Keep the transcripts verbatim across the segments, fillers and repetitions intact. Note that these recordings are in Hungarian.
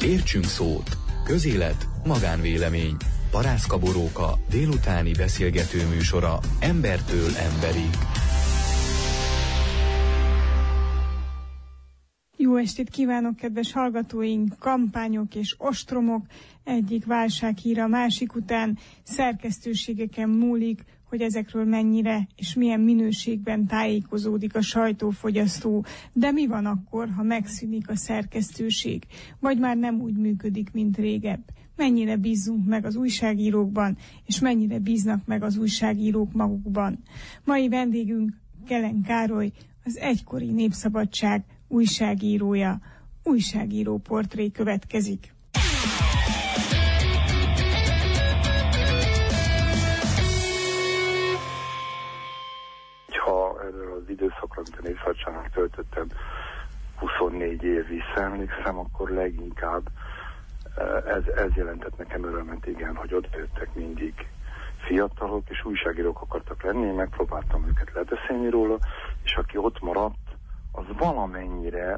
Értsünk szót. Közélet, magánvélemény. Parászka Boróka délutáni beszélgető műsora embertől emberig. Jó estét kívánok, kedves hallgatóink! Kampányok és ostromok, egyik válsághír a másik után, szerkesztőségeken múlik, hogy ezekről mennyire és milyen minőségben tájékozódik a sajtófogyasztó. De mi van akkor, ha megszűnik a szerkesztőség, vagy már nem úgy működik, mint régebb? Mennyire bízzunk meg az újságírókban, és mennyire bíznak meg az újságírók magukban? Mai vendégünk Kelen Károly, az egykori Népszabadság újságírója. Újságíró portré következik. Ha erről az időszakra, amit a Népszabadságnak töltöttem, huszonnégy év visszaemlékszem, akkor leginkább ez, ez jelentett nekem örömet, igen, hogy ott jöttek mindig fiatalok, és újságírók akartak lenni, én megpróbáltam őket lebeszélni róla, és aki ott maradt, az valamennyire,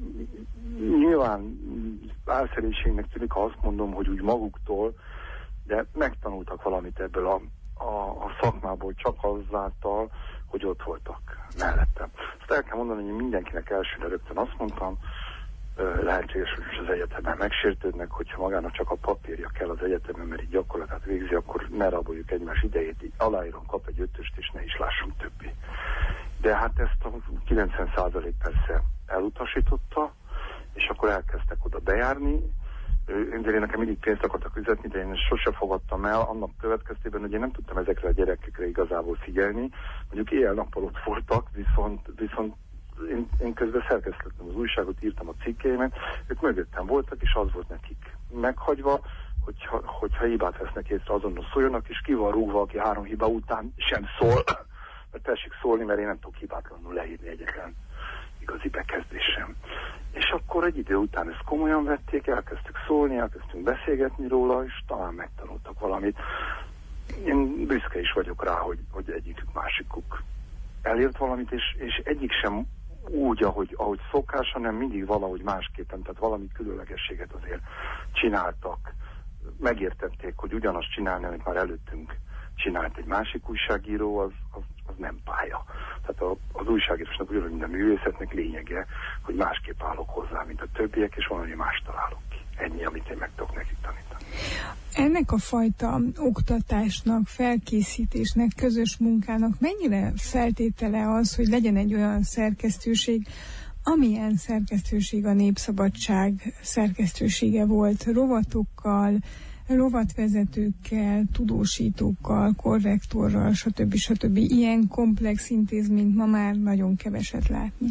nyilván álszerénységnek tűnik, ha azt mondom, hogy úgy maguktól, de megtanultak valamit ebből a, a, a szakmából csak azáltal, hogy ott voltak mellettem. Azt el kell mondani, hogy mindenkinek elsőre rögtön azt mondtam, lehetséges, hogy az egyetemen megsértődnek, hogyha magának csak a papírja kell az egyetemen, mert így gyakorlatát végzi, akkor ne raboljuk egymás idejét, így aláírom, kap egy ötöst, és ne is lássunk többé. De hát ezt a kilencven százalék persze elutasította, és akkor elkezdtek oda bejárni. Én nekem mindig pénzt akartak fizetni, de én sose fogadtam el annak következtében, hogy én nem tudtam ezekre a gyerekekre igazából figyelni. Mondjuk éjjel-nappal ott voltak, viszont, viszont én, én közben szerkesztettem az újságot, írtam a cikkeimet, ők mögöttem voltak, és az volt nekik meghagyva, hogyha, hogyha hibát vesznek észre, azonnal szóljanak, és ki van rúgva, aki három hiba után sem szól. Mert tessék szólni, mert én nem tudok hibátlanul leírni egyetlen igazi bekezdésem. És akkor egy idő után ezt komolyan vették, elkezdtük szólni, elkezdtünk beszélgetni róla, és talán megtanultak valamit. Én büszke is vagyok rá, hogy, hogy egyikük másikuk elért valamit, és, és egyik sem úgy, ahogy, ahogy szokás, hanem mindig valahogy másképpen, tehát valami különlegességet azért csináltak. Megértették, hogy ugyanazt csinálni, amit már előttünk csinált egy másik újságíró, az, az, az nem pálya. Tehát a, az újságírásnak ugyanúgy, mint a művészetnek lényege, hogy másképp állok hozzá, mint a többiek, és valami más találok ki. Ennyi, amit én meg tudok nekik tanítani. Ennek a fajta oktatásnak, felkészítésnek, közös munkának mennyire feltétele az, hogy legyen egy olyan szerkesztőség, amilyen szerkesztőség a Népszabadság szerkesztősége volt, rovatokkal, rovatvezetőkkel, tudósítókkal, korrektorral, stb. stb. Ilyen komplex intézményt ma már nagyon keveset látni.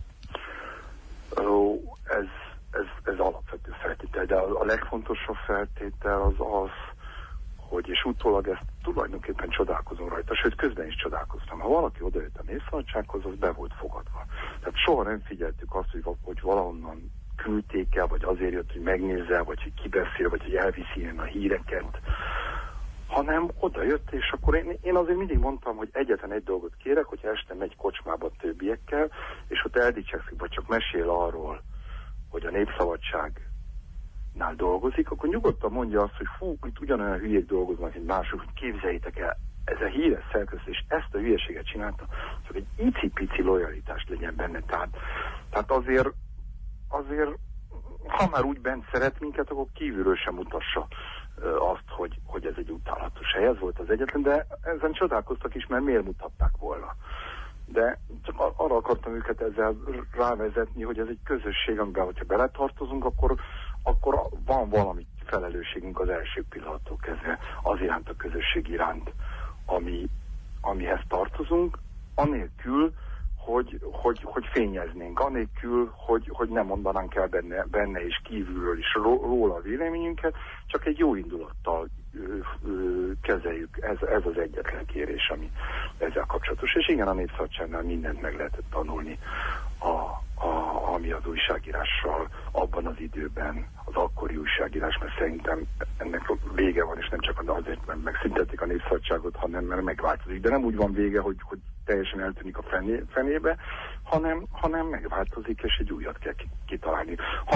Ó, ez, ez, ez alapvető feltétel, de a, a legfontosabb feltétel az az, hogy, és utólag ezt tulajdonképpen csodálkozom rajta, sőt közben is csodálkoztam. Ha valaki odajött a Népszabadsághoz, az be volt fogadva. Tehát soha nem figyeltük azt, hogy, hogy valahonnan küldték el, vagy azért jött, hogy megnézze, vagy hogy kibeszél, vagy hogy elviszi ilyen a híreket, hanem oda jött, és akkor én, én azért mindig mondtam, hogy egyetlen egy dolgot kérek, hogyha este megy kocsmába többiekkel, és ott eldicsekszik, vagy csak mesél arról, hogy a Népszabadságnál dolgozik, akkor nyugodtan mondja azt, hogy fú, itt ugyanolyan hülyék dolgoznak, mint mások, hogy képzeljétek el, ez a híres szerkesztés ezt a hülyeséget csinálta, csak egy icipici lojalitást legyen benne. Tehát, tehát azért azért, ha már úgy bent szeret minket, akkor kívülről sem mutassa azt, hogy, hogy ez egy utálatos hely. Ez volt az egyetlen, de ezen csodálkoztak is, mert miért mutatták volna. De csak arra akartam őket ezzel rávezetni, hogy ez egy közösség, amiben, hogyha beletartozunk, akkor, akkor van valami felelősségünk az első pillanattól kezdve az iránt, a közösség iránt, ami, amihez tartozunk, anélkül, Hogy, hogy, hogy fényeznénk, anélkül, hogy, hogy nem mondanánk el benne, benne és kívülről is róla a véleményünket, csak egy jó indulattal ö, ö, kezeljük. Ez, ez az egyetlen kérés, ami ezzel kapcsolatos. És igen, a Népszabadságnál mindent meg lehetett tanulni, a, a, ami az újságírással abban az időben, az akkori újságírás, mert szerintem ennek vége van, és nem csak azért, mert megszüntették a Népszabadságot, hanem mert megváltozik. De nem úgy van vége, hogy, hogy teljesen eltűnik a fené, fenébe, hanem, hanem megváltozik, és egy újat kell kitalálni. Ha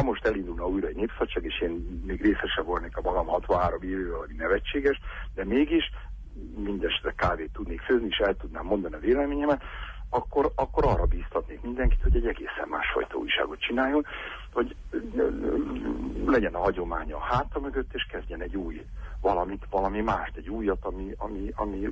ha most elindulna újra egy népszabadság, és én még részese volnék a magam hatvanhárom évvel, ami nevetséges, de mégis mindesetre kávét tudnék főzni, és el tudnám mondani a véleményemet, akkor, akkor arra bíztatnék mindenkit, hogy egy egészen másfajta újságot csináljon, hogy legyen a hagyománya a háta mögött, és kezdjen egy új valamit, valami mást, egy újat, ami, ami, ami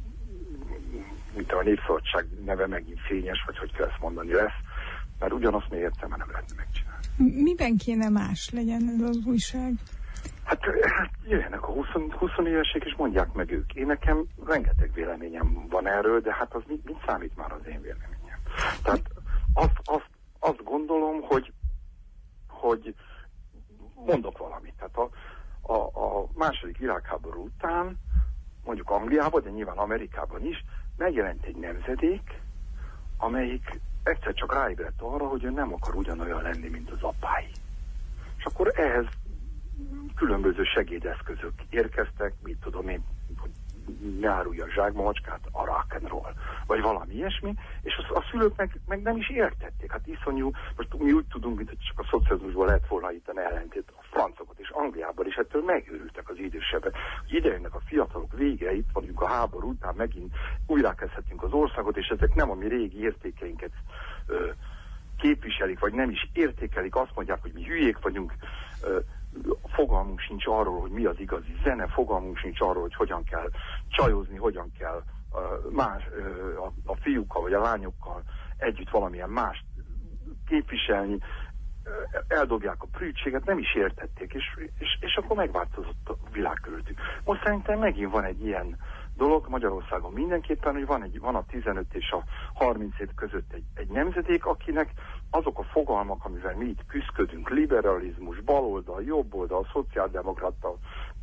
mint a népszabadság neve megint fényes, vagy hogy kell ezt mondani, lesz, mert ugyanazt még egyszer már nem lehetne megcsinálni. Miben kéne más legyen ez az újság? Hát, hát jöjjenek a húsz évesek, és mondják meg ők. Én nekem rengeteg véleményem van erről, de hát az mit, mit számít már az én véleményem? Tehát azt, azt, azt gondolom, hogy, hogy mondok valamit. Tehát a, a, a második világháború után, mondjuk Angliában, de nyilván Amerikában is, megjelent egy nemzedék, amelyik egyszer csak ráébredt arra, hogy ő nem akar ugyanolyan lenni, mint az apái. És akkor ehhez különböző segédeszközök érkeztek, mit tudom én, hogy ne árulja a zsákmamacskát, a rock and roll, vagy valami ilyesmi, és a, a szülők meg, meg nem is értették. Hát iszonyú, most mi úgy tudunk, mint hogy csak a szocializmusból lehet volna itt ellentét a francokat, és Angliában is ettől megőrültek az idősebbek. Ide jönnek a fiatalok vége, itt vagyunk a háború után, megint újrakezdhetünk az országot, és ezek nem a mi régi értékeinket ö, képviselik, vagy nem is értékelik, azt mondják, hogy mi hülyék vagyunk, ö, fogalmunk sincs arról, hogy mi az igazi zene, fogalmunk sincs arról, hogy hogyan kell csajozni, hogyan kell uh, más, uh, a, a fiúkkal vagy a lányokkal együtt valamilyen mást képviselni, uh, eldobják a prűtséget, nem is értették, és, és, és akkor megváltozott a világ körültük. Most szerintem megint van egy ilyen dolog Magyarországon mindenképpen, hogy van, egy, van a tizenöt és a harminc év között egy, egy nemzedék, akinek azok a fogalmak, amivel mi itt küzdködünk, liberalizmus, baloldal, jobboldal, szociáldemokrata,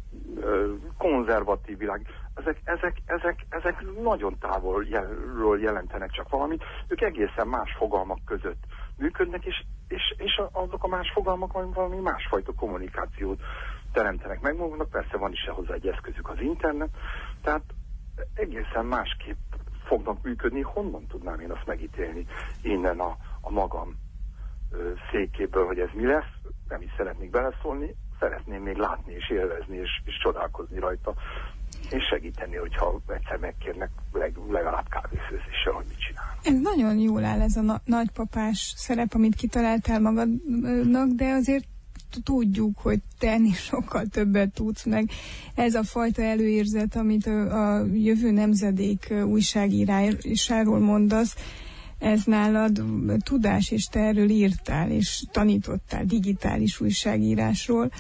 konzervatív világ, ezek, ezek, ezek, ezek nagyon távolról jelentenek csak valamit, ők egészen más fogalmak között működnek, és, és, és azok a más fogalmak valami másfajta kommunikációt teremtenek meg maguknak, persze van is hozzá egy eszközük, az internet, tehát egészen másképp fognak működni, honnan tudnám én azt megítélni innen a, a magam ö, székéből, hogy ez mi lesz, nem is szeretnék beleszólni, szeretném még látni és élvezni és, és csodálkozni rajta, és segíteni, hogyha egyszer megkérnek leg, legalább kávéfőzéssel, hogy mit csinál. Ez nagyon jól áll, ez a na- nagypapás szerep, amit kitaláltál magadnak, de azért tudjuk, hogy te ennél sokkal többet tudsz, meg ez a fajta előérzet, amit a, a jövő nemzedék újságírásáról mondasz, ez nálad tudás, és te erről írtál, és tanítottál digitális újságírásról.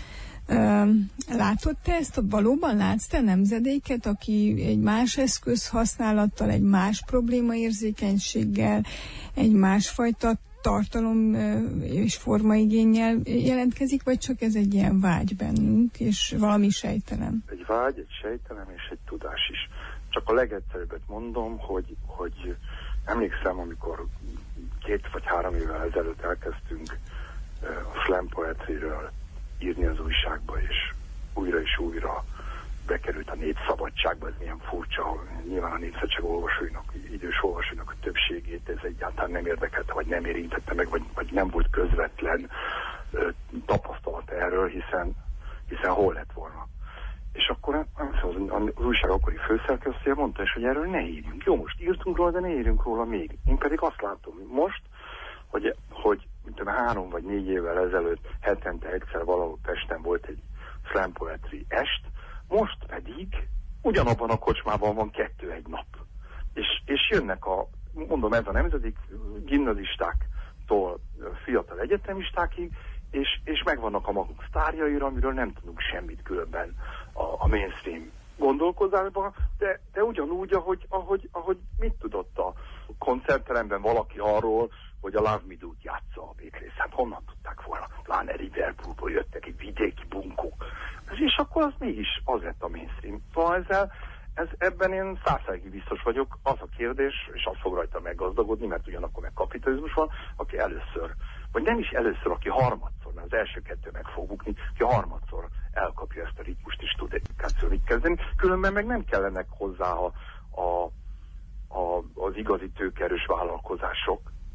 Látod te ezt? Valóban látsz te nemzedéket, aki egy más eszköz használattal, egy más problémaérzékenységgel, egy másfajta tartalom és formaigénnyel jelentkezik, vagy csak ez egy ilyen vágy bennünk, és valami sejtelem? Egy vágy, egy sejtelem és egy tudás is. Csak a legegyszerűbbet mondom, hogy, hogy emlékszem, amikor két vagy három évvel ezelőtt elkezdtünk a slam poetryről írni az újságba, és újra és újra bekerült a népszabadságba, ez milyen furcsa, nyilván a népszabadság olvasóinak, idős olvasóinak a többségét ez egyáltalán nem érdekelte, vagy nem érintette meg, vagy, vagy nem volt közvetlen ö, tapasztalat erről, hiszen, hiszen hol lett volna. És akkor az, az újság akkori főszerkesztője mondta is, hogy erről ne írjunk. Jó, most írtunk róla, de ne írjunk róla még. Én pedig azt látom most, hogy, hogy mint három vagy négy évvel ezelőtt hetente egyszer valahol Pesten volt egy slam poetry est, most pedig ugyanabban a kocsmában van kettő egy nap. És, és jönnek a, mondom, ez a nemzedék gimnazistáktól fiatal egyetemistákig, és, és megvannak a maguk sztárjaira, amiről nem tudunk semmit különben a, a mainstream gondolkozásban, de, de ugyanúgy, ahogy, ahogy, ahogy mit tudott a koncertteremben valaki arról, hogy a Love Me Do-t játsza a Beatles. Hát honnan tudták volna? Pláne Liverpoolból jöttek egy vidéki bunkók. És akkor az mégis az lett a mainstream. Szóval ezzel, ez, ebben én százszázalékig biztos vagyok. Az a kérdés, és az fog rajta meggazdagodni, mert ugyanakkor meg kapitalizmus van, aki először, vagy nem is először, aki harmadszor, mert az első kettő meg fog bukni, aki harmadszor elkapja ezt a ritmust, és tud edukációt mit kezdeni. Különben meg nem kellenek hozzá a, a, a, az igazi tőkerős vállalkozások,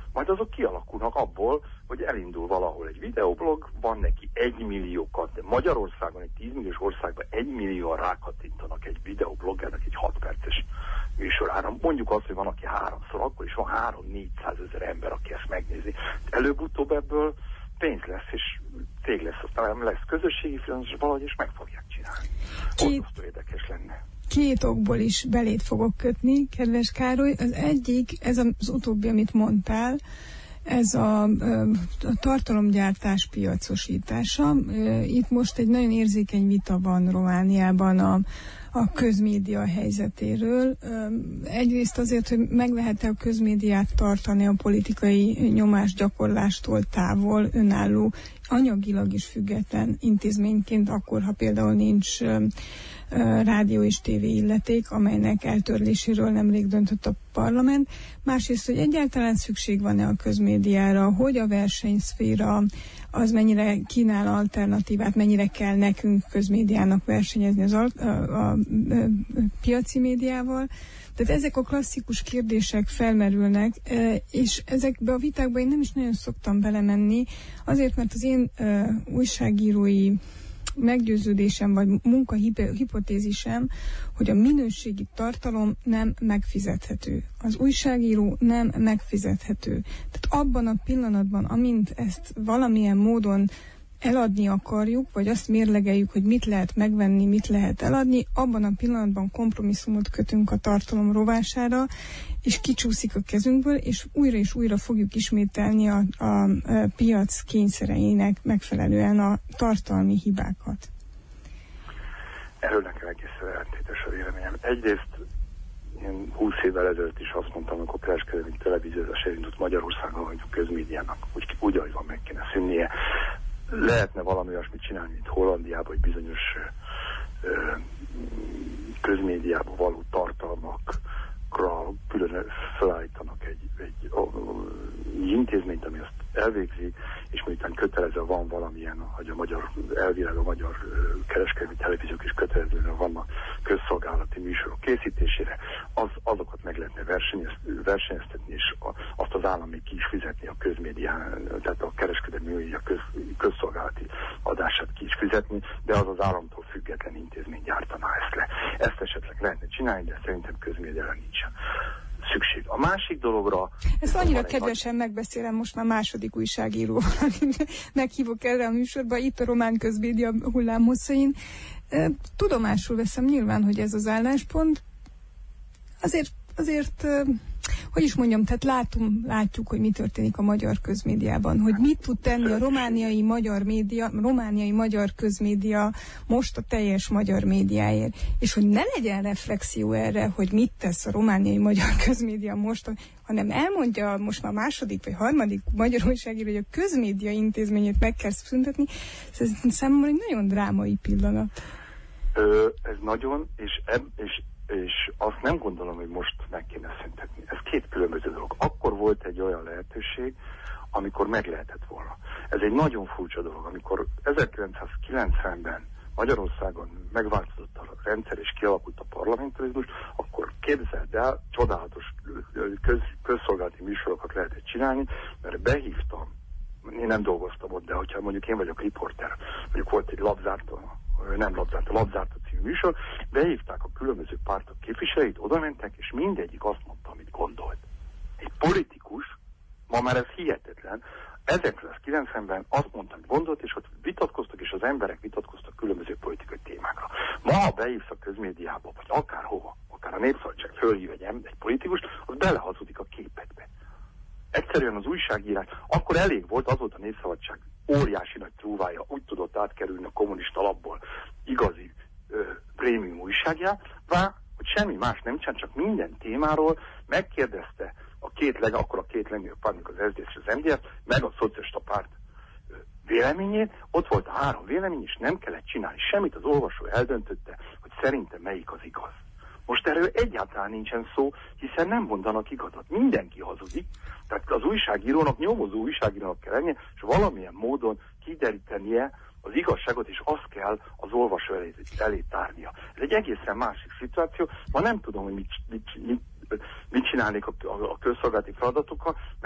majd azok kialakulnak abból, hogy elindul valahol egy videoblog, van neki egy milliókat, de Magyarországon, egy tízmilliós országban egy millióan rákattintanak egy videobloggernek egy hat perces műsorára. Mondjuk azt, hogy van, aki háromszor, akkor is van három-négyszázezer ember, aki ezt megnézi. Előbb-utóbb ebből pénz lesz, és cég lesz, aztán lesz közösségi film, és valahogy is meg fogják csinálni. Két, érdekes lenne. Két okból is belét fogok kötni, kedves Károly. Az egyik, ez az utóbbi, amit mondtál, ez a, a tartalomgyártás piacosítása. Itt most egy nagyon érzékeny vita van Romániában a, a közmédia helyzetéről. Egyrészt azért, hogy meg lehet-e a közmédiát tartani a politikai nyomásgyakorlástól távol, önálló, anyagilag is független intézményként, akkor, ha például nincs rádió és tévé illeték, amelynek eltörléséről nemrég döntött a parlament. Másrészt, hogy egyáltalán szükség van-e a közmédiára, hogy a versenyszféra az mennyire kínál alternatívát, mennyire kell nekünk közmédiának versenyezni az a, a, a, a piaci médiával. Tehát ezek a klasszikus kérdések felmerülnek, és ezekbe a vitákba én nem is nagyon szoktam belemenni, azért, mert az én uh, újságírói meggyőződésem, vagy munkahipotézisem, hogy a minőségi tartalom nem megfizethető. Az újságíró nem megfizethető. Tehát abban a pillanatban, amint ezt valamilyen módon eladni akarjuk, vagy azt mérlegeljük, hogy mit lehet megvenni, mit lehet eladni, abban a pillanatban kompromisszumot kötünk a tartalom rovására, és kicsúszik a kezünkből, és újra és újra fogjuk ismételni a, a, a piac kényszereinek megfelelően a tartalmi hibákat. Erről nekem egészen ellentétes a véleményem. Egyrészt én húsz évvel ezelőtt is azt mondtam, amikor kereskedelmi televíziózás elindult Magyarországon, hogy a közmédiának úgy, úgy ahogy van, meg kéne szűnnie. Lehetne valami olyasmit csinálni, mint Hollandiában, hogy bizonyos ö, közmédiában való tartalmakra külön felállítanak egy, egy, a, egy intézményt, ami azt elvégzi, és miután kötelező van valamilyen, hogy a magyar, elvileg a magyar kereskedelmi televíziók is kötelezően vannak közszolgálati műsorok készítésére, az, azokat meg lehetne versenyez, versenyeztetni, és a, azt az állam még ki is fizetni a közmédián, tehát a kereskedelmi a köz, közszolgálati adását ki is fizetni, de az az államtól független intézmény gyártaná ezt le. Ezt esetleg lehetne csinálni, de szerintem közmédiára nincsen szükség. A másik dologra... Ezt annyira kedvesen nagy... megbeszélem most már második újságíróval, meghívok erre a műsorba, itt a román közmédia hullámhosszain. Tudomásul veszem nyilván, hogy ez az álláspont. Azért, azért hogy is mondjam, tehát látunk, látjuk, hogy mi történik a magyar közmédiában, hogy mit tud tenni a romániai magyar média, romániai magyar közmédia most a teljes magyar médiáért, és hogy ne legyen reflexió erre, hogy mit tesz a romániai magyar közmédia most, hanem elmondja most már második vagy harmadik magyar újságíró, hogy a közmédia intézményét meg kell szüntetni. Ez számomra egy nagyon drámai pillanat. Ö, ez nagyon, és, eb, és és azt nem gondolom, hogy most meg kéne szüntetni. Ez két különböző dolog. Akkor volt egy olyan lehetőség, amikor meg lehetett volna. Ez egy nagyon furcsa dolog. Amikor ezerkilencszázkilencvenben Magyarországon megváltozott a rendszer és kialakult a parlamentarizmus, akkor képzeld el, csodálatos köz, közszolgálati műsorokat lehetett csinálni, mert behívtam, én nem dolgoztam ott, de hogyha mondjuk én vagyok riporter, mondjuk volt egy labzártó, nem labzártó, labzártó című műsor, behívták a különböző pártok képviselőit, oda mentek, és mindegyik azt mondta, amit gondolt. Egy politikus, ma már ez hihetetlen, ezerkilencszázkilencvenben azt mondta, amit gondolt, és ott vitatkoztak, és az emberek vitatkoztak különböző politikai témákra. Ma, ha beívsz a közmédiába, vagy akárhova, akár a Népszabadság fölhív egy, egy politikust, az belehazudik a képekbe. Egyszerűen az újságírás, akkor elég volt, az volt a Népszabadság óriási nagy trúvája, úgy tudott átkerülni a kommunista labból igazi ö, prémium újságjává, hogy semmi más nem csinál, csak minden témáról megkérdezte a két leg, akkor a két legnagyobb pártnak, az es zé dé es és az em dé ef, meg a szocialista párt ö, véleményét, ott volt a három vélemény, és nem kellett csinálni semmit, az olvasó eldöntötte, hogy szerintem melyik az igaz. Most erről egyáltalán nincsen szó, hiszen nem mondanak igazat. Mindenki hazudik, tehát az újságírónak, nyomozó újságírónak kell lennie, és valamilyen módon kiderítenie az igazságot, és azt kell az olvasó elé, elé tárnia. Ez egy egészen másik szituáció. Ma nem tudom, hogy mit, mit, mit, mit csinálnék a, a, a közszolgálati feladatokkal, mert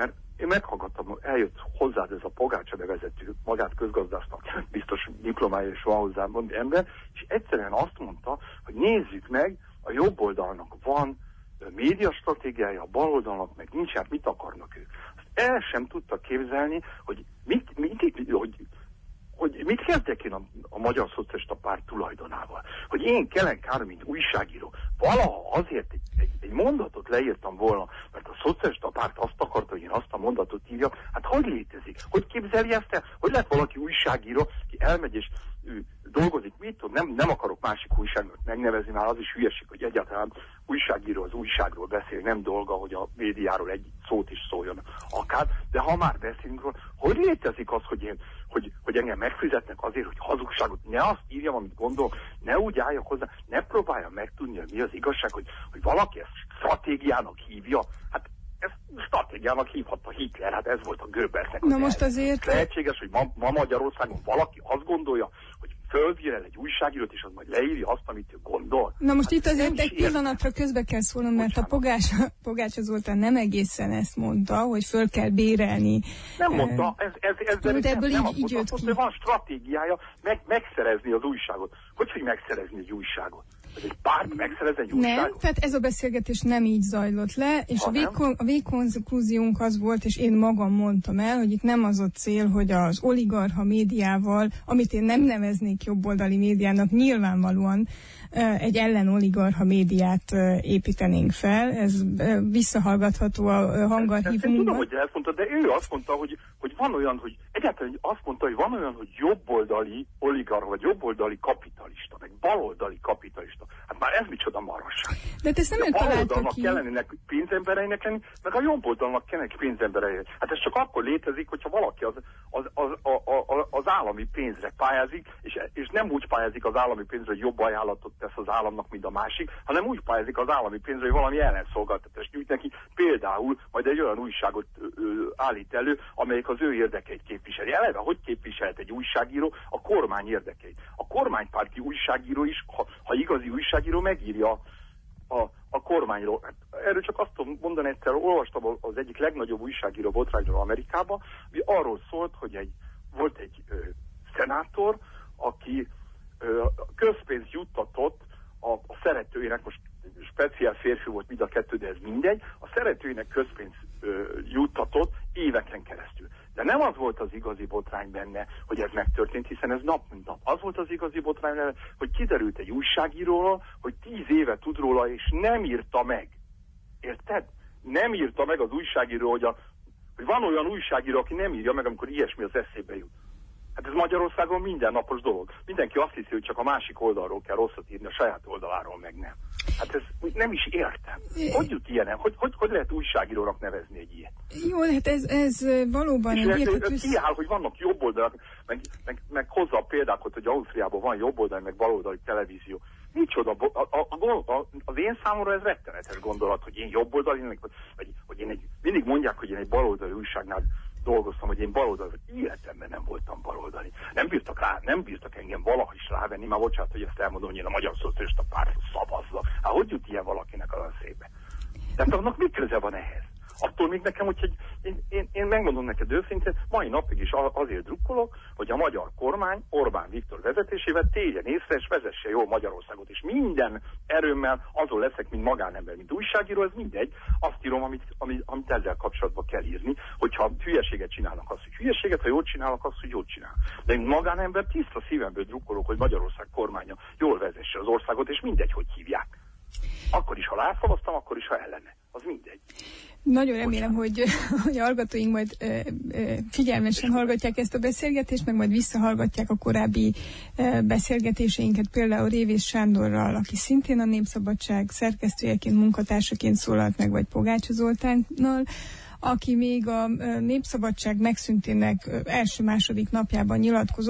én meghallgattam, eljött hozzád ez a Pogácsa nevezetű, magát közgazdásznak, biztos diplomája is van hozzá ember, és egyszerűen azt mondta, hogy nézzük meg, a jobb oldalnak van médiastratégiája, a bal oldalnak meg nincs, hát mit akarnak ők. Azt el sem tudta képzelni, hogy mit, mit, hogy, hogy mit kezdek én a, a Magyar Szocialista Párt tulajdonával. Hogy én Kelen Károly, mint újságíró, valaha azért egy, egy, egy mondatot leírtam volna, mert a Szocialista Párt azt akarta, hogy én azt a mondatot írjak. Hát hogy létezik? Hogy képzeli ezt el? Hogy lehet valaki újságíró, ki elmegy és ő, dolgozik, mit tudom, nem, nem akarok másik újságot megnevezni, már az is hülyeség, hogy egyáltalán újságíró az újságról beszél, nem dolga, hogy a médiáról egy szót is szóljon akár, de ha már beszélünk róla, hogy létezik az, hogy én, hogy, hogy engem megfizetnek azért, hogy hazugságot, ne azt írjam, amit gondolok, ne úgy álljak hozzá, ne próbáljam megtudni, hogy mi az igazság, hogy, hogy valaki ezt stratégiának hívja, hát ezt stratégiának hívhatta Hitler, hát ez volt a Goebbelsnek. Na most azért... Lehetséges, hogy ma, ma Magyarországon valaki azt gondolja, hogy fölbír el egy újságírót, és az majd leírja azt, amit ő gondol. Na most hát itt azért egy pillanatra közbe kell szólnom, mert a Pogácsa, Pogácsa Zoltán nem egészen ezt mondta, hogy föl kell bérelni. Nem mondta, ez, ez, ez de nem, ebből nem így, így jött ki. Hogy van stratégiája meg, megszerezni az újságot. Hogy, hogy megszerezni egy újságot? Hogy egy párt megszerez egy újságot? Nem, tehát ez a beszélgetés nem így zajlott le, és ha a, végkon, a végkonklúziónk az volt, és én magam mondtam el, hogy itt nem az a cél, hogy az oligarcha médiával, amit én nem neveznék jobboldali médiának, nyilvánvalóan egy ellenoligarcha médiát építenénk fel. Ez visszahallgatható a hangarchívumunkban. Én tudom, hogy ezt mondta, de ő azt mondta, hogy, hogy van olyan, hogy egyáltalán azt mondta, hogy van olyan, hogy jobboldali oligarcha, vagy jobboldali kapitalista, meg baloldali kapitalista. Hát már ez micsoda marasság. De ezt nem a baloldalnak ki. kellenének pénzembereinek lenni, meg a jobboldalnak kellenek pénzembereinek. Hát ez csak akkor létezik, hogyha valaki az, az, az, az, az állami pénzre pályázik, és, és nem úgy pályázik az állami pénzre, hogy jobb ajánlatot tesz az államnak, mint a másik, hanem úgy pályázik az állami pénzre, hogy valami ellenszolgáltatást nyújt neki, például majd egy olyan újságot ö, ö, állít elő, amelyik az ő érdekeit képviseli. Eleve, hogy képviselt egy újságíró a kormány érdekeit? A kormánypárti újságíró is, ha, ha igazi újságíró, megírja a, a kormányról. Hát erről csak azt tudom mondani, egyszer olvastam az egyik legnagyobb újságíró botrányról Amerikában, ami arról szólt, hogy egy, volt egy ö, szenátor, aki ö, közpénzt juttatott a, a szeretőjének, most speciál férfi volt mind a kettő, de ez mindegy, a szeretőjének közpénzt ö, juttatott éveken keresztül. De nem az volt az igazi botrány benne, hogy ez megtörtént, hiszen ez nap mint nap. Az volt az igazi botrány benne, hogy kiderült egy újságíróról, hogy tíz éve tud róla, és nem írta meg. Érted? Nem írta meg az újságíró, hogy, a, hogy van olyan újságíró, aki nem írja meg, amikor ilyesmi az eszébe jut. Hát ez Magyarországon mindennapos dolog. Mindenki azt hiszi, hogy csak a másik oldalról kell rosszat írni, a saját oldaláról meg nem. Hát ez nem is értem. Hogy jut ilyenem? Hogy, hogy, hogy lehet újságírónak nevezni egy ilyet? Jó, hát ez, ez valóban egy érthető. Kiáll, hogy vannak jobboldalak, meg, meg, meg hozza a példákat, hogy Ausztriában van jobboldali, meg baloldali televízió. Micsoda, a, a, a, az én számomra ez rettenetes gondolat, hogy én jobboldali, vagy hogy én egy, mindig mondják, hogy én egy baloldali újságnál dolgoztam, hogy én baloldali, hogy életemben nem voltam baloldali. Nem bírtak rá, nem bírtak engem valaha is rávenni, már bocsánat, hogy ezt elmondom, hogy én a Magyar Szocialista Pártra szavazzak. Hát hogy jut ilyen valakinek a szépe? Tehát annak mi köze van ehhez? Attól még nekem, hogy én, én, én megmondom neked őszintén, mai napig is azért drukkolok, hogy a magyar kormány Orbán Viktor vezetésével tégyen észre, és vezesse jól Magyarországot, és minden erőmmel azon leszek, mint magánember, mint újságíró, ez mindegy, azt írom, amit, amit, amit ezzel kapcsolatban kell írni, hogyha hülyeséget csinálnak, azt, hogy hülyeséget, ha jót csinálnak, azt, hogy jót csinál. De én magánember tiszta szívemből drukkolok, hogy Magyarország kormánya jól vezesse az országot, és mindegy, hogy hívják. Akkor is, ha rászavaztam, akkor is, ha ellene. Az mindegy. Nagyon remélem, hogy, hogy a hallgatóink majd ö, ö, figyelmesen hallgatják ezt a beszélgetést, meg majd visszahallgatják a korábbi ö, beszélgetéseinket, például Révész Sándorral, aki szintén a Népszabadság szerkesztőjeként, munkatársaként szólalt meg, vagy Pogácsa Zoltánnal, aki még a Népszabadság megszűntének első-második napjában nyilatkozott,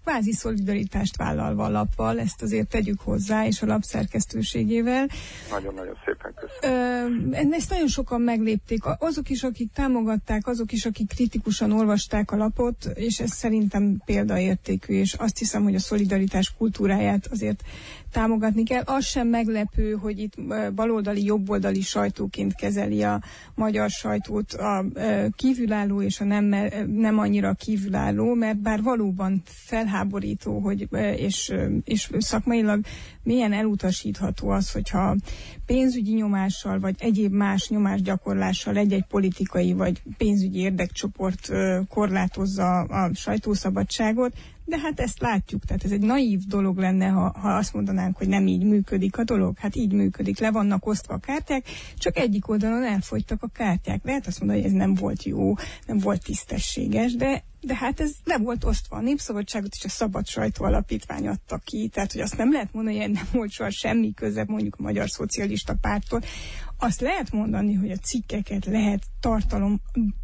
kvázi szolidaritást vállalva a lappal, ezt azért tegyük hozzá, és a lap szerkesztőségével. Nagyon-nagyon szépen köszönöm. Ö, ezt nagyon sokan meglépték. Azok is, akik támogatták, azok is, akik kritikusan olvasták a lapot, és ez szerintem példaértékű, és azt hiszem, hogy a szolidaritás kultúráját azért támogatni kell. Az sem meglepő, hogy itt baloldali, jobboldali sajtóként kezeli a magyar sajtót a kívülálló és a nem, nem annyira kívülálló, mert bár valóban felháborító, hogy, és, és szakmailag milyen elutasítható az, hogyha pénzügyi nyomással, vagy egyéb más nyomásgyakorlással egy-egy politikai vagy pénzügyi érdekcsoport korlátozza a sajtószabadságot, de hát ezt látjuk, tehát ez egy naív dolog lenne, ha, ha azt mondanánk, hogy nem így működik a dolog. Hát így működik, le vannak osztva a kártyák, csak egyik oldalon elfogytak a kártyák. Lehet azt mondani, hogy ez nem volt jó, nem volt tisztességes, de, de hát ez le volt osztva. A Népszabadságot és a Szabad Sajtó Alapítvány adta ki, tehát hogy azt nem lehet mondani, hogy nem volt soha semmi köze mondjuk a Magyar Szocialista Párttól. Azt lehet mondani, hogy a cikkeket lehet tartalomra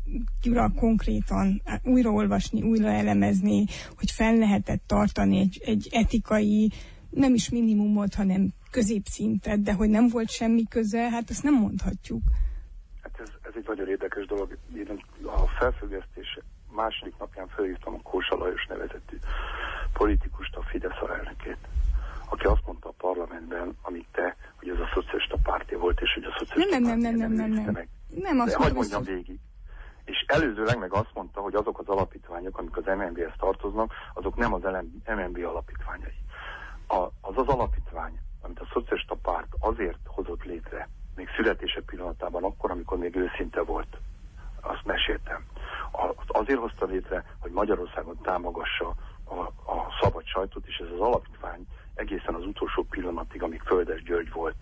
konkrétan újraolvasni, újra elemezni, hogy fel lehetett tartani egy, egy etikai, nem is minimumot, hanem középszintet, de hogy nem volt semmi köze, hát ezt nem mondhatjuk. Hát ez, ez egy nagyon érdekes dolog. Én a felfüggesztés második napján felhívtam a Kósa Lajos nevezetű politikust, a Fidesz alelnökét, aki azt mondta a parlamentben, amit te, hogy ez a szocialista pártja volt, és hogy a szocialista nem, nem, nem, nem, nem, nem, nem. Nem, azt hadd mondjam végig. És előzőleg meg azt mondta, hogy azok az alapítványok, amik az em en bé-hez tartoznak, azok nem az em en bé alapítványai. A, az az alapítvány, amit a szocialista párt azért hozott létre, még születése pillanatában, akkor, amikor még őszinte volt, azt meséltem. Azért hozta létre, hogy Magyarországon támogassa a, a szabad sajtót, és ez az alapítvány egészen az utolsó pillanatig, amíg Földes György volt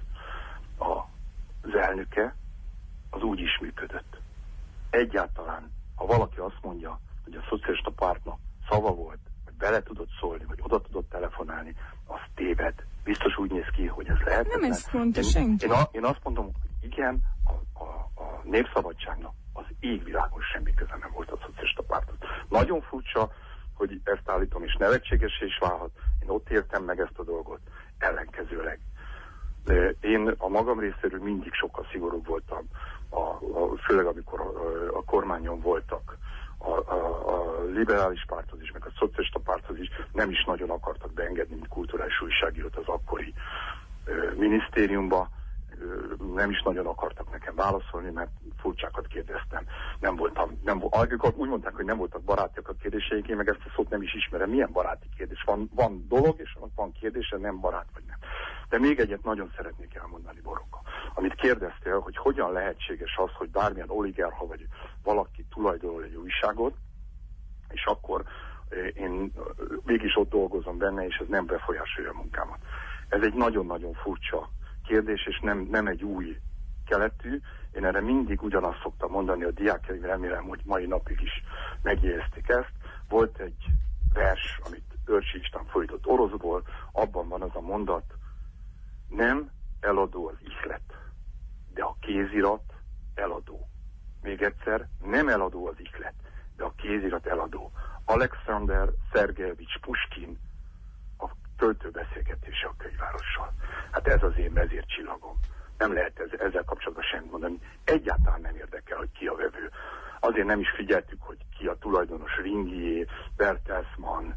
az elnöke, az úgy is működött. Egyáltalán, ha valaki azt mondja, hogy a szocialista pártnak szava volt, vagy bele tudott szólni, vagy oda tudott telefonálni, az téved. Biztos úgy néz ki, hogy ez lehetetlen. Nem ezt mondta senki. Én, én, én azt mondom, hogy igen, a, a, a népszabadságnak az égvilágon semmi köze nem volt a szocialista párthoz. Nagyon furcsa, hogy ezt állítom, és nevetségesé is válhat. Én ott értem meg ezt a dolgot, ellenkezőleg. De én a magam részéről mindig sokkal szigorúbb voltam, a, a, főleg amikor a, a kormányon voltak. A, a, a liberális párthoz is, meg a szocialista párthoz is nem is nagyon akartak beengedni, mint kulturális újságírót az akkori ö, minisztériumba. Nem is nagyon akartak nekem válaszolni, mert furcsákat kérdeztem. Nem voltam, nem, úgy mondták, hogy nem voltak barátiak a kérdéseik, én meg ezt a szót nem is ismerem. Milyen baráti kérdés? Van, van dolog, és van kérdése, nem barát vagy nem. De még egyet nagyon szeretnék elmondani, Boronka. Amit kérdeztél, hogy hogyan lehetséges az, hogy bármilyen oligarcha vagy valaki tulajdonol egy újságot, és akkor én mégis ott dolgozom benne, és ez nem befolyásolja a munkámat. Ez egy nagyon-nagyon furcsa kérdés, és nem, nem egy új keletű. Én erre mindig ugyanazt szoktam mondani a diákjaim, remélem, hogy mai napig is megjegyezték ezt. Volt egy vers, amit Őrsi István fordított oroszból, abban van az a mondat, nem eladó az ihlet, de a kézirat eladó. Még egyszer, nem eladó az ihlet, de a kézirat eladó. Alexander Szergejevics Puskin töltőbeszélgetése a könyvárossal. Hát ez az én vezércsillagom. Nem lehet ez, ezzel kapcsolatban semmit mondani. Egyáltalán nem érdekel, hogy ki a vevő. Azért nem is figyeltük, hogy ki a tulajdonos, Ringié, Bertelsmann,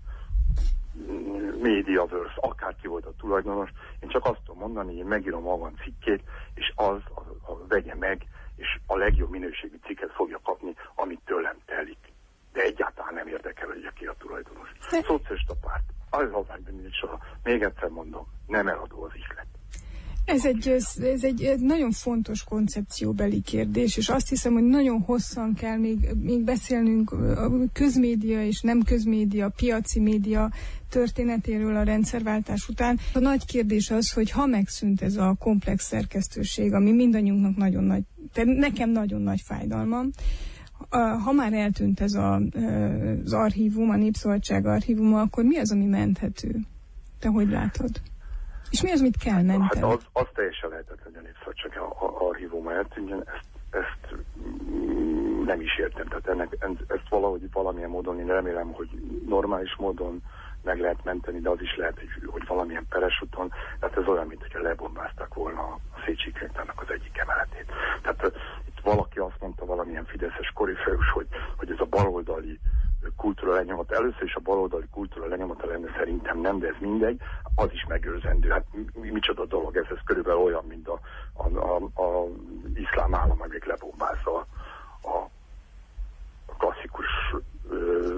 Mediaverse, akárki volt a tulajdonos. Én csak azt tudom mondani, hogy én megírom magam cikkét, és az a, a vegye meg, és a legjobb minőségű cikket fogja kapni, amit tőlem telik. De egyáltalán nem érdekel, hogy ki a tulajdonos. Szocialista párt. Az az, soha. Még egyszer mondom, nem eladó az ihlet. Ez egy, ez egy nagyon fontos koncepcióbeli kérdés, és azt hiszem, hogy nagyon hosszan kell még, még beszélnünk a közmédia és nem közmédia, piaci média történetéről a rendszerváltás után. A nagy kérdés az, hogy ha megszűnt ez a komplex szerkesztőség, ami mindannyiunknak nagyon nagy, nekem nagyon nagy fájdalmam, ha már eltűnt ez a, az archívum, a Népszabadság archívuma, akkor mi az, ami menthető? Te hogy látod? És mi az, mit kell menteni? Hát az, az teljesen lehetetlen, hogy a Népszabadság archívuma eltűnjön, ezt, ezt nem is értem. Tehát ennek, ezt valahogy valamilyen módon, én remélem, hogy normális módon meg lehet menteni, de az is lehet, hogy, hogy valamilyen peres úton. Tehát ez olyan, mint hogyha lebombázták volna a Széchenyi könyvtárnak az egyik emeletét. Tehát uh, itt valaki azt mondta, valamilyen fideszes korifeus, hogy, hogy ez a baloldali kultúra lenyomat. Először is a baloldali kultúra lenyomata lenne, szerintem nem, de ez mindegy. Az is megőrzendő. Hát mi, micsoda dolog ez, ez körülbelül olyan, mint a, a, a, a iszlám állam, amelyik lebombázza a, a klasszikus ö,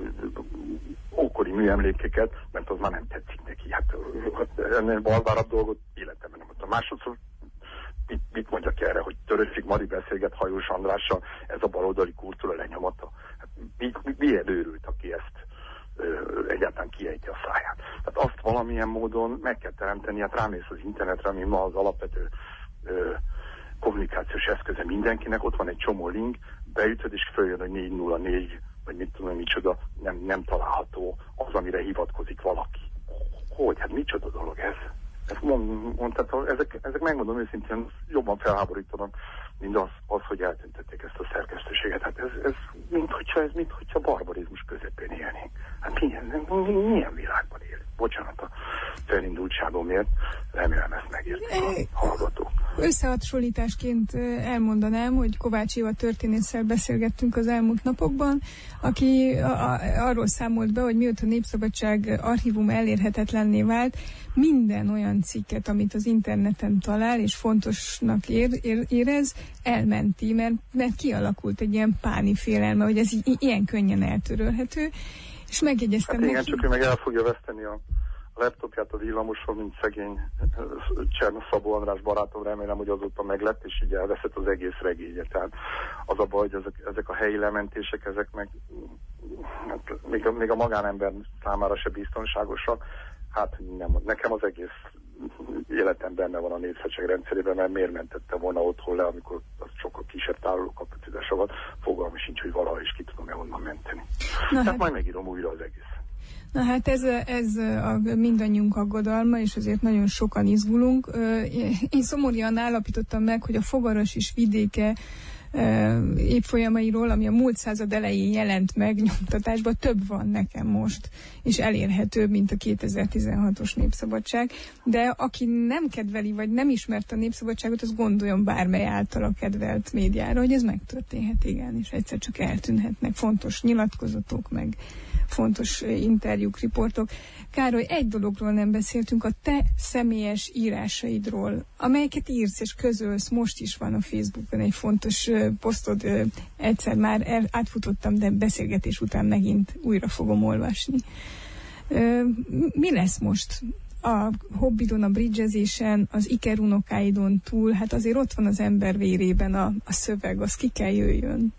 ókori műemlékeket, mert az már nem tetszik neki. Hát ennél balvárabb dolgot életemben nem mondtam. Másodszor mit, mit mondjak erre, hogy Törőcsik Mari beszélget Hajós Andrással, ez a baloldali kultúra lenyomata. Hát mi, mi, milyen őrült, aki ezt ö, egyáltalán kiejti a száját. Tehát azt valamilyen módon meg kell teremteni, hát rámész az internetre, ami ma az alapvető ö, kommunikációs eszköze mindenkinek, ott van egy csomó link, beütöd és följön, hogy négy nulla négy, vagy mit tudom, micsoda, nem, nem található az, amire hivatkozik valaki. Hogy? Hát micsoda dolog ez? Ezt mond, mond, tehát ezek, ezek megmondom őszintén jobban felháborítanak, mint az, az, hogy eltüntették ezt a szerkesztőséget. Hát ez, ez mint hogyha ez, mint hogyha barbarizmus közepén élnénk. Hát milyen, milyen világban él? Bocsánat a felindultságomért, remélem ezt megérti a hallgató. Összehasonlításként elmondanám, hogy Kovács Éva történésszel beszélgettünk az elmúlt napokban, aki a, a, arról számolt be, hogy mióta a Népszabadság archívum elérhetetlenné vált, minden olyan cikket, amit az interneten talál, és fontosnak ér, ér, érez, elmenti, mert, mert kialakult egy ilyen páni félelme, hogy ez i, ilyen könnyen eltörölhető, és megjegyeztem hát igen, neki... csak ő meg el fogja veszteni a laptopját a villamoson, mint szegény Cserno Szabó András barátom, remélem, hogy azóta meglett, és így elveszett az egész regénye. Tehát az a baj, hogy ezek, ezek a helyi lementések, ezek meg hát, még, a, még a magánember számára se biztonságosak. Hát nem, nekem az egész életem benne van a Népszabadság rendszerében, mert miért mentette volna otthon le, amikor az sokkal kisebb tároló kapacitása van, fogalmam sincs, hogy valaha is ki tudom-e onnan menteni. Na, Tehát hát... majd megírom újra az egész. Na hát ez, ez a mindannyiunk aggodalma, és azért nagyon sokan izgulunk. Én szomorúan állapítottam meg, hogy a Fogaras és vidéke évfolyamairól, ami a múlt század elején jelent meg nyomtatásban, több van nekem most, és elérhetőbb, mint a kétezer-tizenhatos Népszabadság. De aki nem kedveli, vagy nem ismerte a Népszabadságot, az gondoljon bármely általa kedvelt médiára, hogy ez megtörténhet, igen, és egyszer csak eltűnhetnek fontos nyilatkozatok, meg fontos interjúk, riportok. Károly, egy dologról nem beszéltünk, a te személyes írásaidról, amelyeket írsz és közölsz, most is van a Facebookon egy fontos uh, posztod, uh, egyszer már el, átfutottam, de beszélgetés után megint újra fogom olvasni. Uh, mi lesz most a hobbidon, a bridgezésen, az Iker unokáidon túl? Hát azért ott van az ember vérében a, a szöveg, az ki kell jöjjön.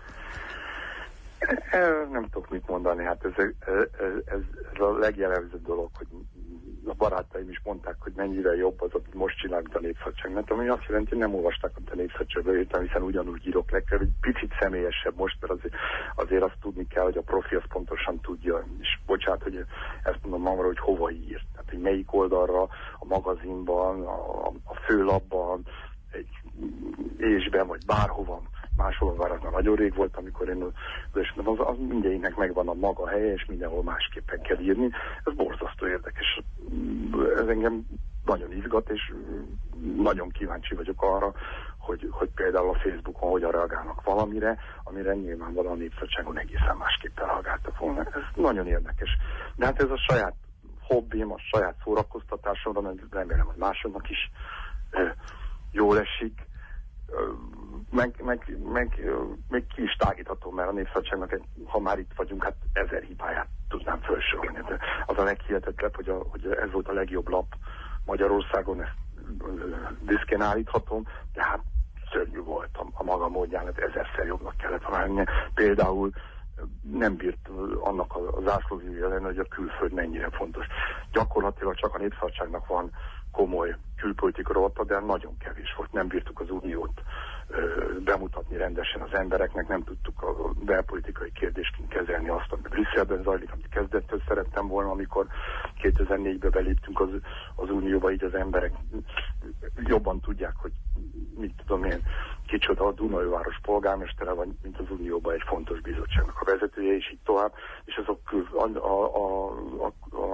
Nem tudok mit mondani, hát ez, ez, ez, ez a legjellemzőbb dolog, hogy a barátaim is mondták, hogy mennyire jobb az, amit most csinál, mint a Népszabadság. Mert ami azt jelenti, hogy nem olvasták, amit a Népszabadságban írtam, hiszen ugyanúgy írok legfeljebb, egy picit személyesebb most, mert azért, azért azt tudni kell, hogy a profi azt pontosan tudja. És bocsánat, hogy ezt mondom magamra, hogy hova ír. Tehát, hogy melyik oldalra, a magazinban, a, a főlapban, egy ésben, vagy bárhova. Máshol már az nagyon rég volt, amikor én az, az mindegyiknek megvan a maga helye, és mindenhol másképpen kell írni. Ez borzasztó érdekes. Ez engem nagyon izgat, és nagyon kíváncsi vagyok arra, hogy, hogy például a Facebookon hogyan reagálnak valamire, amire nyilvánvalóan a Népszabadságon egészen másképpen reagáltak volna. Ez nagyon érdekes. De hát ez a saját hobbim, a saját szórakoztatásomra, remélem, hogy másoknak is jól esik. Meg, meg, meg még ki is tágíthatom, mert a Népszabadságnak, egy, ha már itt vagyunk, hát ezer hibáját tudnám felsorolni. De az a leghihetetlebb, hogy, a, hogy ez volt a legjobb lap Magyarországon, ezt büszkén állíthatom, de hát szörnyű volt a, a maga módján, hát ezerszer jobbnak kellett válnia. Például nem bírt annak a zászlóvívő ellen, hogy a külföld mennyire fontos. Gyakorlatilag csak a Népszabadságnak van komoly külpolitika rovata, de nagyon kevés volt. Nem bírtuk az uniót ö, bemutatni rendesen az embereknek, nem tudtuk a belpolitikai kérdésként kezelni azt, ami Brüsszelben zajlik, amit kezdettől szerettem volna, amikor kétezer-négyben beléptünk az, az unióba, így az emberek jobban tudják, hogy mit tudom én, kicsoda a Dunajváros polgármestere, vagy mint az unióban egy fontos bizottságnak a vezetője, és így tovább, és azok a, a, a, a, a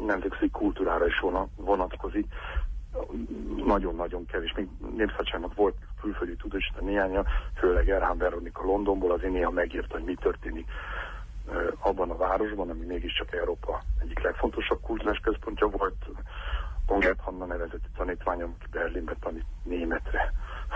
nemzetközi kultúrára is vonatkozik. Nagyon-nagyon kevés. Még Népszabadságnak volt külföldi tudósító néhánya, főleg Erhán Veronika Londonból, azért néha megírta, hogy mi történik abban a városban, ami mégiscsak Európa egyik legfontosabb kulturális központja volt. Bongert Hanna nevezett tanítványom, aki Berlinbe tanít németre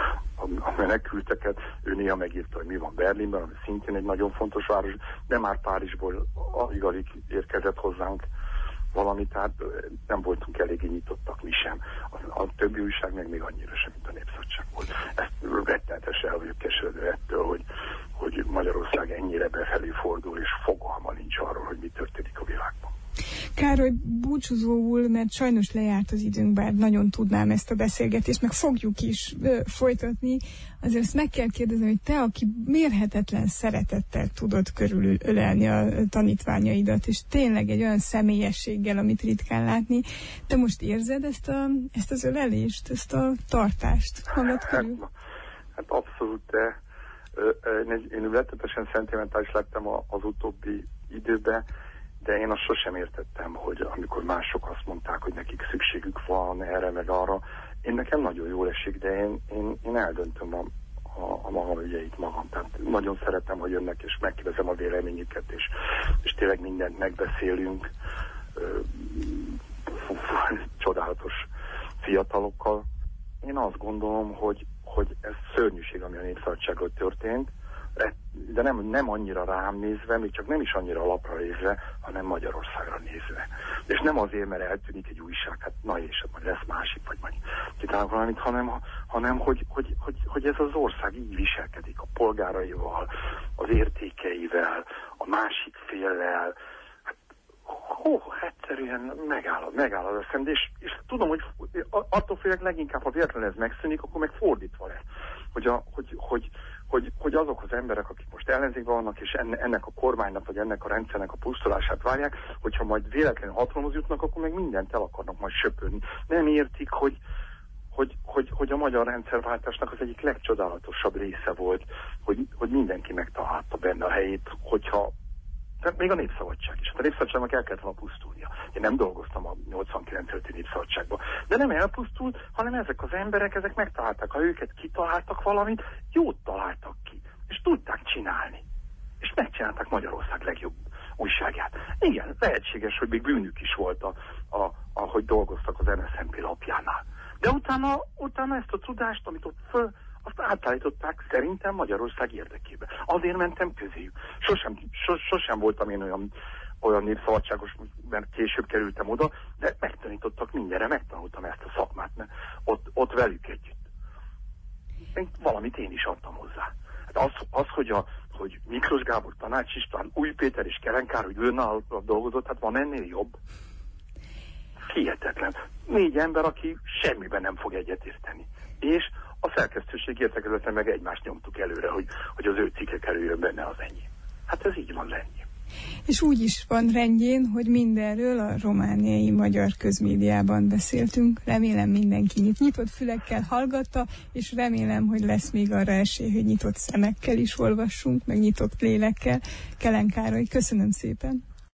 a menekülteket. Ő néha megírta, hogy mi van Berlinben, ami szintén egy nagyon fontos város, de már Párizsból alig-alig érkezett hozzánk valami, tehát nem voltunk eléggé nyitottak mi sem. A, a többi újság meg még annyira sem, mint a Népszabadság volt. Ezt rettenetesen el vagyok keseredve ettől, hogy, hogy Magyarország ennyire befelé fordul, és fogalma nincs arról, hogy mi történik a világban. Károly, búcsúzóul, mert sajnos lejárt az időnk, bár nagyon tudnám ezt a beszélgetést, meg fogjuk is ö, folytatni, azért ezt meg kell kérdezni, hogy te, aki mérhetetlen szeretettel tudod körülölelni a tanítványaidat, és tényleg egy olyan személyességgel, amit ritkán látni, te most érzed ezt, a, ezt az ölelést, ezt a tartást magad körül? Hát, hát abszolút, de én, én rettetesen szentimentális lettem az utóbbi időben, de én azt sosem értettem, hogy amikor mások azt mondták, hogy nekik szükségük van erre meg arra, én nekem nagyon jól esik, de én, én, én eldöntöm a, a, a magam ügyeit magam. Tehát nagyon szeretem, hogy jönnek, és megkérdezem a véleményüket, és, és tényleg mindent megbeszélünk. Ö, fú, fú, csodálatos fiatalokkal. Én azt gondolom, hogy, hogy ez szörnyűség, ami a Népszabadságról történt, de nem, nem annyira rám nézve, még csak nem is annyira lapra nézve, hanem Magyarországra nézve. És nem azért, mert eltűnik egy újság, hát na és majd lesz másik, vagy majd kitálunk valamit, hanem, hanem hogy, hogy, hogy, hogy ez az ország így viselkedik a polgáraival, az értékeivel, a másik féllel. Hát, hó, egyszerűen megáll, megáll az eszem, és, és tudom, hogy attól félek leginkább, ha véletlenül ez megszűnik, akkor meg fordítva lesz. Hogy, a, hogy, hogy Hogy, hogy azok az emberek, akik most ellenzékben vannak, és ennek a kormánynak, vagy ennek a rendszernek a pusztulását várják, hogyha majd véletlenül hatalomhoz jutnak, akkor meg mindent el akarnak majd söpörni. Nem értik, hogy, hogy, hogy, hogy a magyar rendszerváltásnak az egyik legcsodálatosabb része volt, hogy, hogy mindenki megtalálta benne a helyét, hogyha tehát még a Népszabadság is. A Népszabadságnak el kellett volna pusztulnia. Én nem dolgoztam a nyolcvankilenc előtti Népszabadságban. De nem elpusztult, hanem ezek az emberek, ezek megtalálták. Ha őket kitaláltak valamit, jót találtak ki. És tudták csinálni. És megcsinálták Magyarország legjobb újságját. Igen, lehetséges, hogy még bűnük is volt, a, a, ahogy dolgoztak az en es zé en pé lapjánál. De utána, utána ezt a tudást, amit ott föl, azt átállították szerintem Magyarország érdekébe. Azért mentem közéjük. Sosem, sos, sosem voltam én olyan, olyan népszabadságos, mert később kerültem oda, de megtanítottak mindenre, megtanultam ezt a szakmát, mert ott, ott velük együtt. Én, valamit én is adtam hozzá. Hát az, az hogy, a, hogy Miklós Gábor, Tanács István, Új Péter és Kelenkár, hogy őnál dolgozott, hát van ennél jobb. Hihetetlen. Négy ember, aki semmiben nem fog egyetérteni. És a szerkesztőség értekezleten meg egymást nyomtuk előre, hogy, hogy az ő cikke kerüljön benne az ennyi. Hát ez így van lenni. És úgy is van rendjén, hogy mindenről a romániai magyar közmédiában beszéltünk. Remélem mindenki nyit, nyitott fülekkel hallgatta, és remélem, hogy lesz még arra esély, hogy nyitott szemekkel is olvassunk, meg nyitott lélekkel. Kelen Károly, köszönöm szépen!